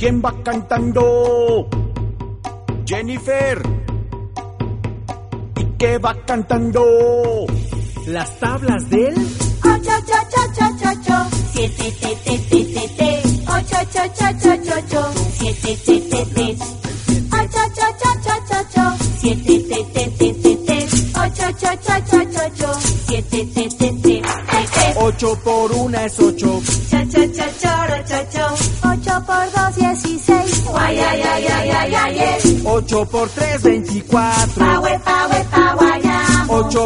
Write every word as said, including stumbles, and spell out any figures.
¿Quién va cantando? Jennifer. ¿Y qué va cantando? Las tablas del ocho, ocho, ocho, ocho, ocho, siete, te, te, te, te, te, ocho, ocho, ocho, ocho, ocho, siete, te, te, te, ocho, ocho, ocho, ocho, ocho, siete, te, te, te, te, te, ocho, ocho, ocho, ocho, ocho, siete, te, te, te, te, te. Ocho por una es ocho. Cha, cha, cha, choro, cho, cho. Ocho por dos, dieciséis. Guay, ay, ay, ay, ay, ay, ay. Ocho por tres, veinticuatro. Pa, we, pa, we, pa, guayamo. Ocho